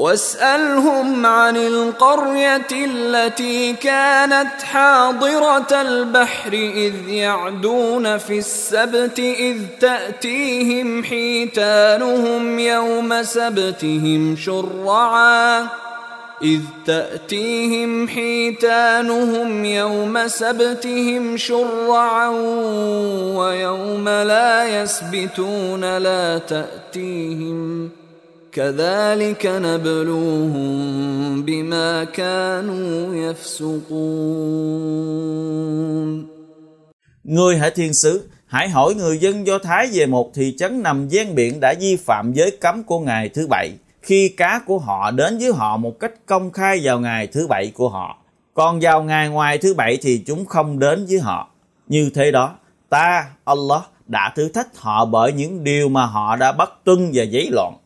واسألهم عن القرية التي كانت حاضرة البحر إذ يعدون في السبت إذ تأتيهم حيتانهم يوم سبتهم شرعا ويوم لا يسبتون لا تأتيهم كذلك نبلوهم بما كانوا يفسقون. Ngươi hãy thiên sứ, hãy hỏi người dân Do Thái về một thị trấn nằm ven biển đã vi phạm giới cấm của ngày thứ bảy, khi cá của họ đến với họ một cách công khai vào ngày thứ bảy của họ, còn vào ngày ngoài thứ bảy thì chúng không đến với họ. Như thế đó, ta, Allah, đã thử thách họ bởi những điều mà họ đã bất tuân và giấy loạn.